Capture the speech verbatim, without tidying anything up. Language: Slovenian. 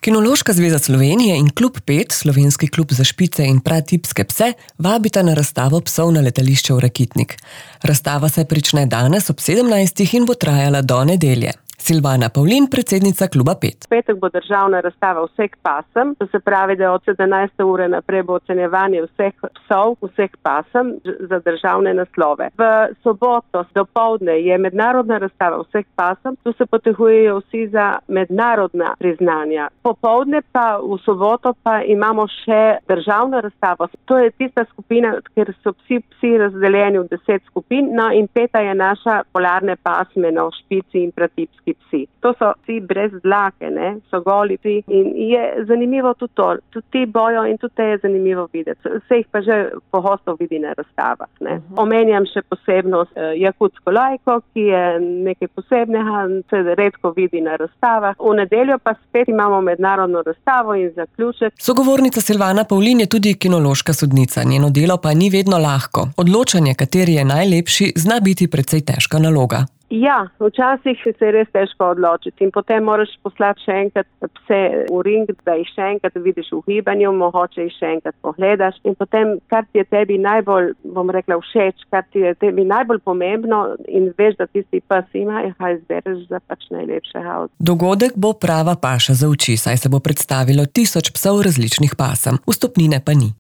Kinološka zveza Slovenije in Klub pet, slovenski klub za špice in pratipske pse, vabita na razstavo psov na letališče v Rakitnik. Razstava se prične danes ob sedemnajstih in bo trajala do nedelje. Silvana Pavlin, predsednica Kluba pet. V petek bo državna razstava vseh pasem, to se pravi, da od sedemnajste ure naprej bo ocenjevanje vseh psov, vseh pasem za državne naslove. V soboto dopoldne je mednarodna razstava vseh pasem, tu se potegujejo vsi za mednarodna priznanja. Popoldne pa v soboto pa imamo še državno razstavo. To je tista skupina, kjer so psi, psi razdeljeni v deset skupin, no in peta je naša polarne pasme, no, špici in pratipski psi. To so psi brez dlake, ne, so goli psi in je zanimivo tudi to. Tudi ti bojo in tudi te je zanimivo videti. Vse jih pa že pogosto vidi na razstavah, ne. Uh-huh. Omenjam še posebnost eh, jakutsko lajko, ki je nekaj posebnega, se redko vidi na razstavah. V nedeljo pa spet imamo mednarodno razstavo in zaključek. Sogovornica Silvana Pavlin je tudi kinološka sodnica. Njeno delo pa ni vedno lahko. Odločanje, kateri je najlepši, zna biti precej težka naloga. Ja, včasih se je res težko odločiti in potem moraš poslati še enkrat pse v ring, da jih še enkrat vidiš v gibanju, mogoče jih še enkrat pogledaš in potem, kar ti je tebi najbolj, bom rekla, všeč, kar ti je tebi najbolj pomembno in veš, da tisti pes ima, kaj izbereš za pač najlepšega. Dogodek bo prava paša za oči, saj se bo predstavilo tisoč psov različnih pasem, vstopnine pa ni.